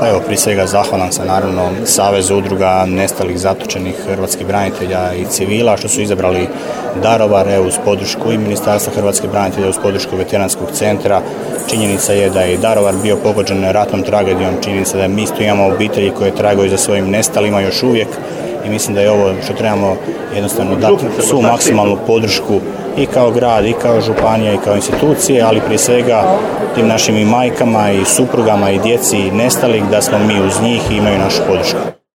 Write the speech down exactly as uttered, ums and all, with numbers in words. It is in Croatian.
Pa evo, prije svega zahvalan sam naravno Savezu udruga nestalih zatočenih hrvatskih branitelja i civila što su izabrali Daruvar, evo, uz podršku i Ministarstva hrvatskih branitelja, uz podršku Veteranskog centra. Činjenica je da je i Daruvar bio pogođen ratnom tragedijom, činjenica da mi isto imamo obitelji koje tragaju za svojim nestalima još uvijek i mislim da je ovo što trebamo jednostavno dati svu maksimalnu podršku i kao grad, i kao županija, i kao institucije, ali prije svega tim našim i majkama, i suprugama, i djeci nestalih, da smo mi uz njih i imaju našu podršku.